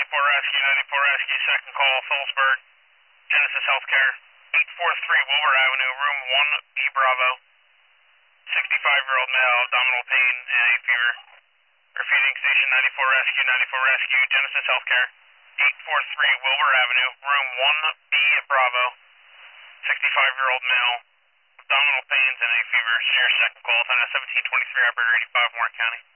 Rescue, 94 Rescue, second call, Phillipsburg, Genesis Healthcare, 843 Wilbur Avenue, room 1B Bravo, 65-year-old male, abdominal pain and hay fever. Repeating station 94 Rescue, 94 Rescue, Genesis Healthcare, 843 Wilbur Avenue, room 1B Bravo, 65-year-old male, abdominal pains and hay fever. This is your second call, time 1723, operator 85, Warren County.